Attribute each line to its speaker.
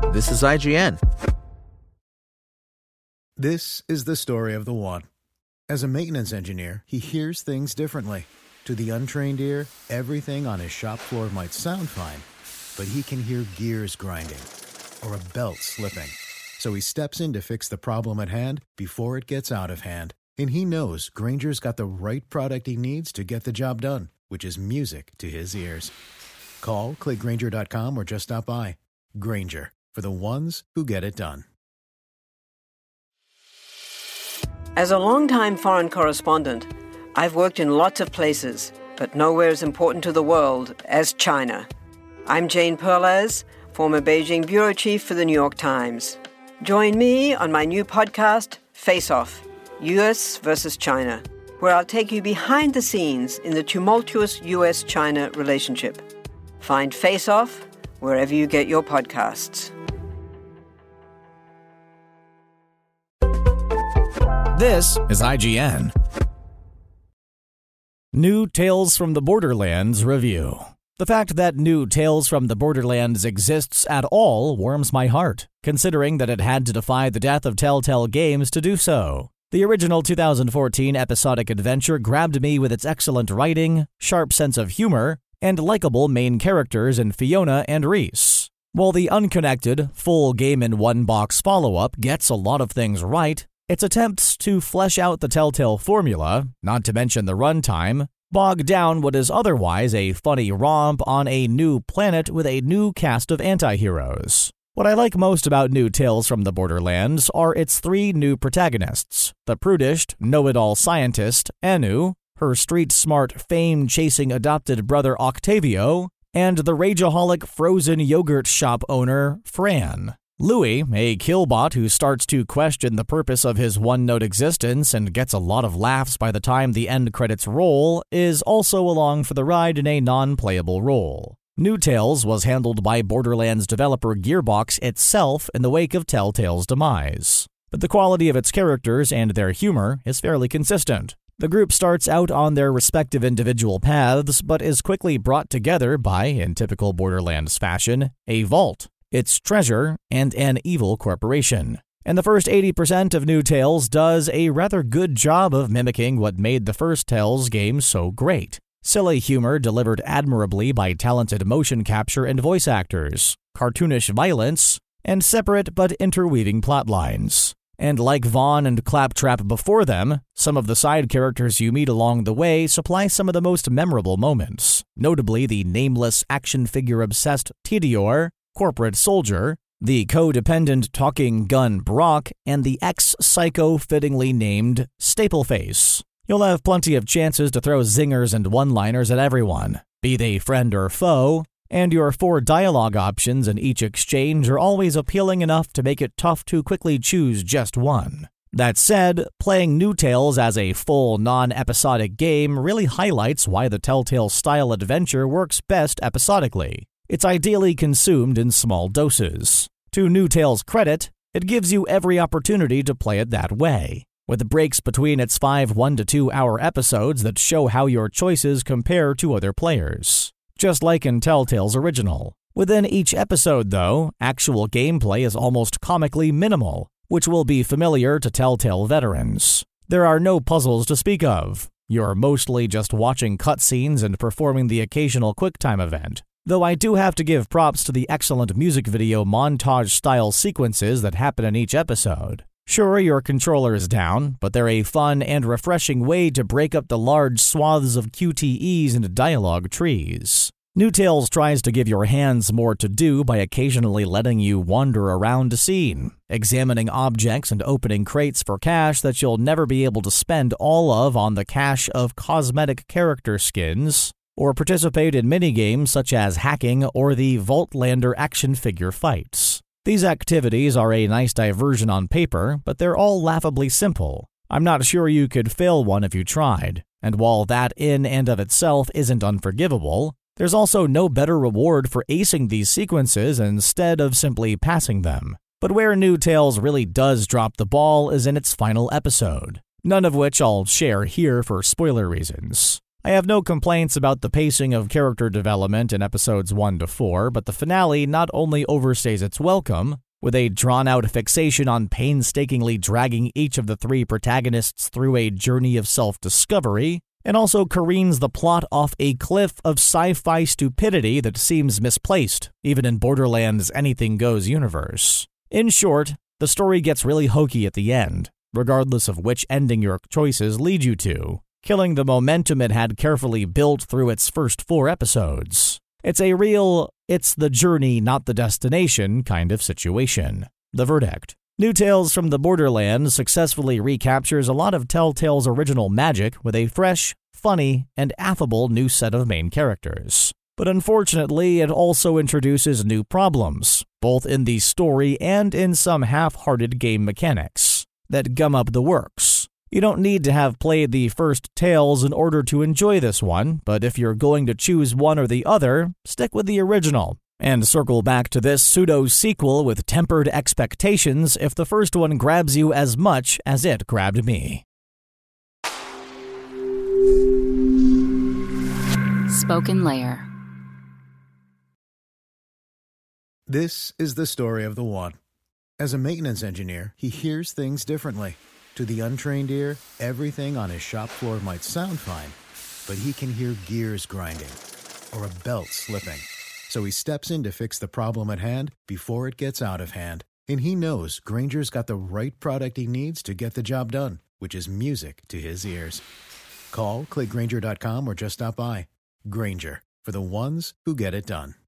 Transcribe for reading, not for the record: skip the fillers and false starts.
Speaker 1: This is IGN.
Speaker 2: This is the story of the one. As a maintenance engineer, he hears things differently. To the untrained ear, everything on his shop floor might sound fine, but he can hear gears grinding or a belt slipping. So he steps in to fix the problem at hand before it gets out of hand. And he knows Grainger's got the right product he needs to get the job done, which is music to his ears. Call, click Grainger.com, or just stop by. Grainger, for the ones who get it done.
Speaker 3: As a longtime foreign correspondent, I've worked in lots of places, but nowhere as important to the world as China. I'm Jane Perlez, former Beijing bureau chief for the New York Times. Join me on my new podcast, Face Off, U.S. versus China, where I'll take you behind the scenes in the tumultuous U.S.-China relationship. Find Face Off wherever you get your podcasts.
Speaker 4: This is IGN. New Tales from the Borderlands review. The fact that New Tales from the Borderlands exists at all warms my heart, considering that it had to defy the death of Telltale Games to do so. The original 2014 episodic adventure grabbed me with its excellent writing, sharp sense of humor, and likable main characters in Fiona and Reese. While the unconnected, full game-in-one-box follow-up gets a lot of things right, its attempts to flesh out the Telltale formula, not to mention the runtime, bog down what is otherwise a funny romp on a new planet with a new cast of anti-heroes. What I like most about New Tales from the Borderlands are its three new protagonists: the prudish, know-it-all scientist, Anu, her street-smart, fame-chasing adopted brother Octavio, and the rageaholic frozen yogurt shop owner, Fran. Louis, a killbot who starts to question the purpose of his one-note existence and gets a lot of laughs by the time the end credits roll, is also along for the ride in a non-playable role. New Tales was handled by Borderlands developer Gearbox itself in the wake of Telltale's demise. But the quality of its characters and their humor is fairly consistent. The group starts out on their respective individual paths, but is quickly brought together by, in typical Borderlands fashion, a vault, its treasure, and an evil corporation. And the first 80% of New Tales does a rather good job of mimicking what made the first Tales game so great. Silly humor delivered admirably by talented motion capture and voice actors, cartoonish violence, and separate but interweaving plotlines. And like Vaughn and Claptrap before them, some of the side characters you meet along the way supply some of the most memorable moments, notably the nameless action figure-obsessed Tidior, corporate soldier, the codependent talking gun Brock, and the ex-psycho fittingly named Stapleface. You'll have plenty of chances to throw zingers and one-liners at everyone, be they friend or foe, and your 4 dialogue options in each exchange are always appealing enough to make it tough to quickly choose just one. That said, playing New Tales as a full non-episodic game really highlights why the Telltale-style adventure works best episodically. It's ideally consumed in small doses. To New Tales' credit, it gives you every opportunity to play it that way, with breaks between its 5 1 to 2 hour episodes that show how your choices compare to other players. Just like in Telltale's original. Within each episode, though, actual gameplay is almost comically minimal, which will be familiar to Telltale veterans. There are no puzzles to speak of. You're mostly just watching cutscenes and performing the occasional QuickTime event. Though I do have to give props to the excellent music video montage-style sequences that happen in each episode. Sure, your controller is down, but they're a fun and refreshing way to break up the large swaths of QTEs into dialogue trees. New Tales tries to give your hands more to do by occasionally letting you wander around a scene, examining objects and opening crates for cash that you'll never be able to spend all of on the cache of cosmetic character skins, or participate in minigames such as hacking or the Vaultlander action figure fights. These activities are a nice diversion on paper, but they're all laughably simple. I'm not sure you could fail one if you tried, and while that in and of itself isn't unforgivable, there's also no better reward for acing these sequences instead of simply passing them. But where New Tales really does drop the ball is in its final episode, none of which I'll share here for spoiler reasons. I have no complaints about the pacing of character development in episodes 1 to 4, but the finale not only overstays its welcome, with a drawn-out fixation on painstakingly dragging each of the 3 protagonists through a journey of self-discovery, and also careens the plot off a cliff of sci-fi stupidity that seems misplaced, even in Borderlands' anything-goes universe. In short, the story gets really hokey at the end, regardless of which ending your choices lead you to, killing the momentum it had carefully built through its first 4 episodes. It's a real, it's the journey, not the destination kind of situation. The verdict. New Tales from the Borderlands successfully recaptures a lot of Telltale's original magic with a fresh, funny, and affable new set of main characters. But unfortunately, it also introduces new problems, both in the story and in some half-hearted game mechanics, that gum up the works. You don't need to have played the first Tales in order to enjoy this one, but if you're going to choose one or the other, stick with the original, and circle back to this pseudo-sequel with tempered expectations if the first one grabs you as much as it grabbed me.
Speaker 1: Spoken Layer.
Speaker 2: This is the story of the one. As a maintenance engineer, he hears things differently. To the untrained ear, everything on his shop floor might sound fine, but he can hear gears grinding or a belt slipping. So he steps in to fix the problem at hand before it gets out of hand. And he knows Grainger's got the right product he needs to get the job done, which is music to his ears. Call, click Grainger.com, or just stop by. Grainger, for the ones who get it done.